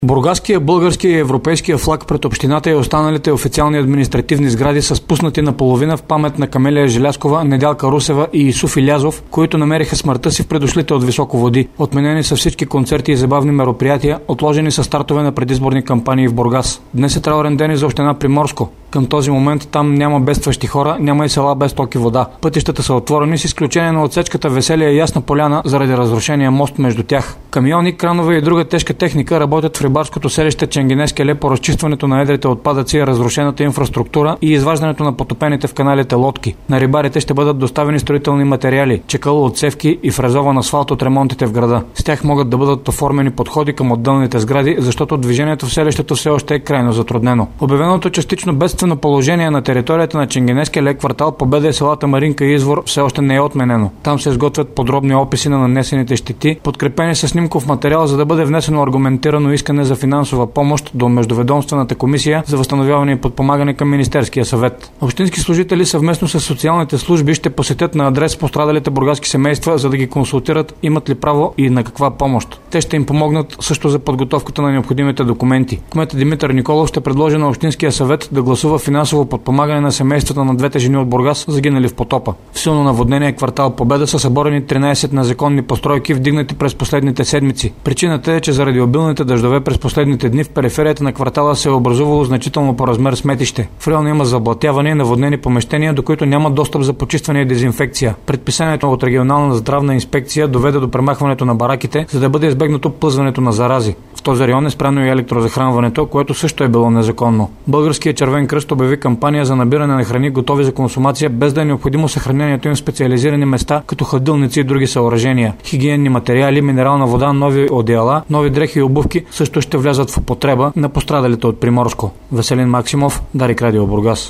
Бургаския, българския и европейския флаг пред общината и останалите официални административни сгради са спуснати наполовина в памет на Камелия Желязкова, Недялка Русева и Исуф Илязов, които намериха смъртта си в предошлите от високо води. Отменени са всички концерти и забавни мероприятия, отложени са стартове на предизборни кампании в Бургас. Днес е траурен ден и за община Приморско. Към този момент там няма бедстващи хора, няма и села без ток и вода. Пътищата са отворени с изключение на отсечката Веселия и Ясна поляна заради разрушения мост между тях. Камиони, кранове и друга тежка техника работят в рибарското селище Ченгенескеле по разчистването на едрите отпадъци, разрушената инфраструктура и изваждането на потопените в каналите лодки. На рибарите ще бъдат доставени строителни материали, чекъл от цевки и фрезован асфалт от ремонтите в града. С тях могат да бъдат оформени подходи към отделните сгради, защото движението в селището все още е крайно затруднено. Обявеното частично бедствено положение на територията на Ченгенескеле, квартал Победа и селата Маринка и Извор все още не е отменено. Там се изготвят подробни описи на нанесените щети, подкрепени с снимков материал, за да бъде внесено аргументирано искане за финансова помощ до Междуведомствената комисия за възстановяване и подпомагане към Министерския съвет. Общински служители съвместно с социалните служби ще посетят на адрес пострадалите бургаски семейства, за да ги консултират имат ли право и на каква помощ. Те ще им помогнат също за подготовката на необходимите документи. Кметът Димитър Николов ще предложи на Общинския съвет да гласува финансово подпомагане на семействата на двете жени от Бургас, загинали в потопа. В силно наводнение квартал Победа са съборени 13 незаконни постройки, вдигнати през последните седмици. Причината е, че заради обилните дъждове през последните дни в периферията на квартала се е образувало значително по размер сметище. В района има заблатяване и наводнени помещения, до които няма достъп за почистване и дезинфекция. Предписанието от регионална здравна инспекция доведе до премахването на бараките, за да бъде избегнато плъзването на зарази. В този район е спряно и електрозахранването, което също е било незаконно. Българският червен кръст обяви кампания за набиране на храни, готови за консумация, без да е необходимо съхранението им в специализирани места, като хладилници и други съоръжения. Хигиенни материали, минерална вода, нови одеяла, нови дрехи и обувки също ще влязат в употреба на пострадалите от Приморско. Веселин Максимов, Дарик Радио Бургас.